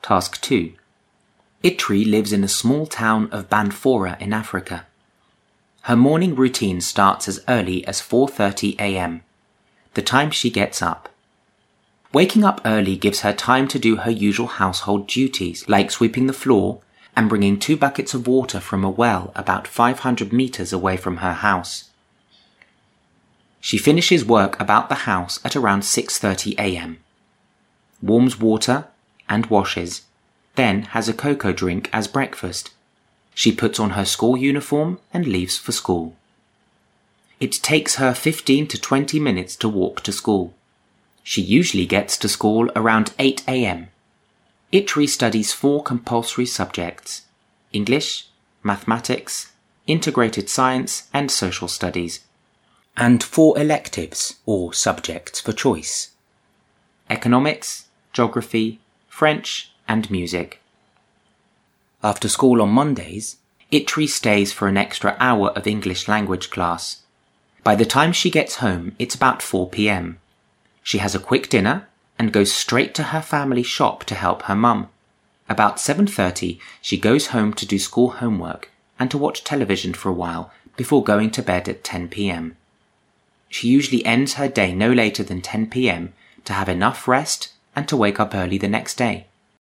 Task 2. Itri lives in a small town of Banfora in Africa. Her morning routine starts as early as 4:30 a.m., the time she gets up. Waking up early gives her time to do her usual household duties, like sweeping the floor and bringing 2 buckets of water from a well about 500 meters away from her house. She finishes work about the house at around 6:30 a.m., warms water and washes, then has a cocoa drink as breakfast. She puts on her school uniform and leaves for school. It takes her 15 to 20 minutes to walk to school. She usually gets to school around 8 a.m. Itri studies 4 compulsory subjects: English, mathematics, integrated science and social studies, and 4 electives or subjects for choice: economics, geography, French and music. After school on Mondays, Itri stays for an extra hour of English language class. By the time she gets home, it's about 4 p.m. She has a quick dinner and goes straight to her family shop to help her mum. About 7:30, she goes home to do school homework and to watch television for a while before going to bed at 10 p.m. She usually ends her day no later than 10 p.m. to have enough rest and to wake up early the next day.